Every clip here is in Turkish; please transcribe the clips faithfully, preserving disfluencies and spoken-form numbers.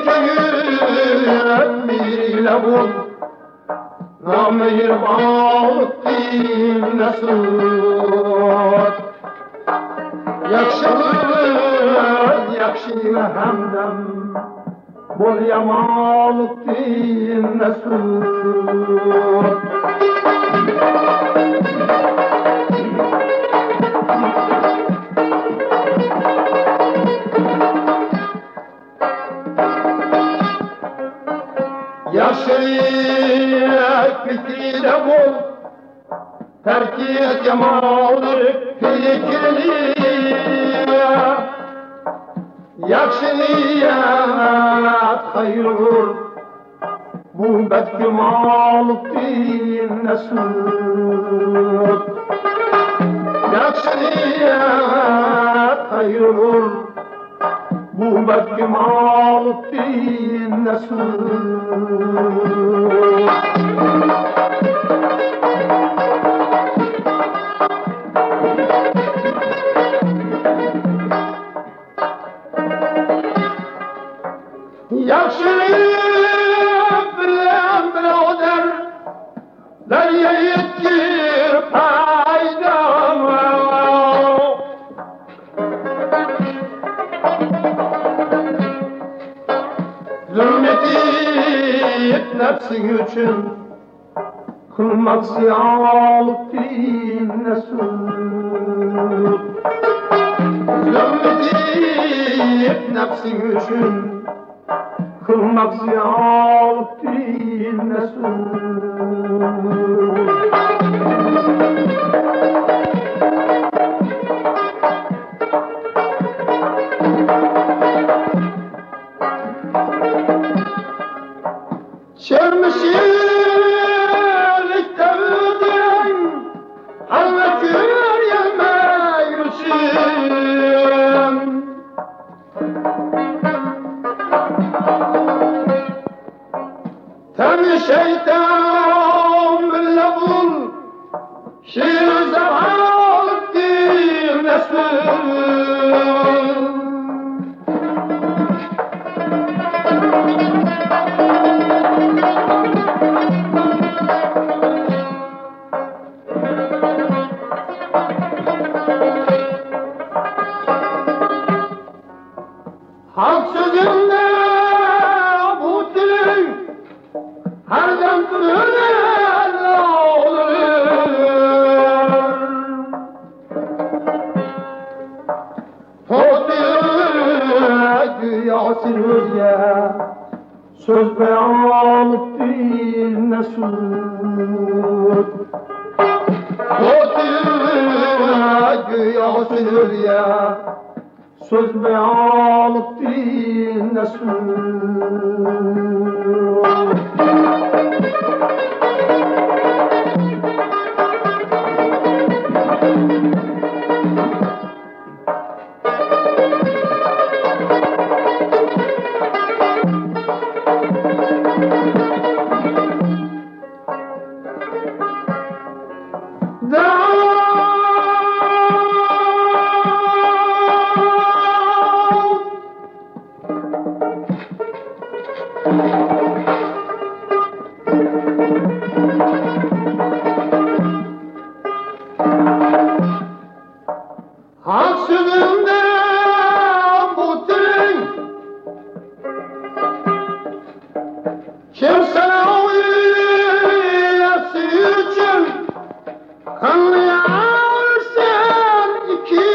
köyün biriyle bul, namehribanlık din nesut. Yakşılık yakşıyla hemdem, bol yamanlık din nesut. Yaşayık fikriyle bol, terkiyet yamanlık fikrini. Yakşıyet hayır, bu bedkemalık din nesut. Yakşıyet hayır, bu bedkemalık din nesut. Yakşılık bilen bilader, derya yetkir paydama. Zulmetip nefsin için, kılmak ziyalık din nesut. Zulmetip nefsin için, kılmak ziyalık din nesut. Çermişlik devdin, halvetür yemeyirsin. Temi şeytan bile bul, şiir zevalık din nesut. Halk sözünde bu dilin her dem tüneler olur. Todil güyasın özge, söz beyanlık din nesut. Todil güyasın özge, söz beyanlık din nesut. Halk sözünde bu dilin kimsene uyuyası için kanlayarsın iki.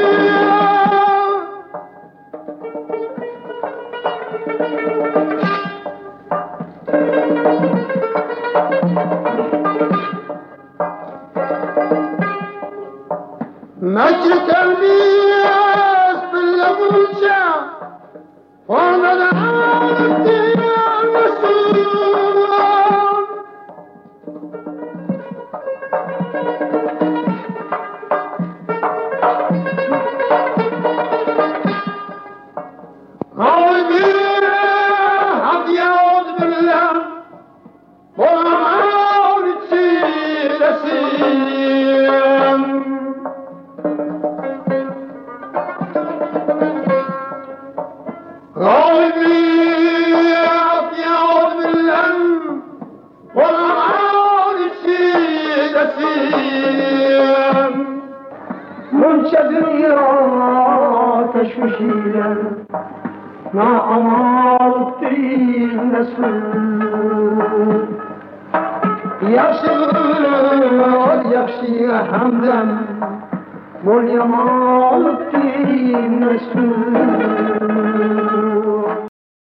Mekri kalbiyes bile bulca, ona da ağırlık mesut. Kalbi hadiyat bile, boğamal içilesin. Kalbi نسیم منچه دنیا تشوشیدن ناامال دیر نسول Yaxşı ol, yaxşı hamdam مول یمال دیر نسول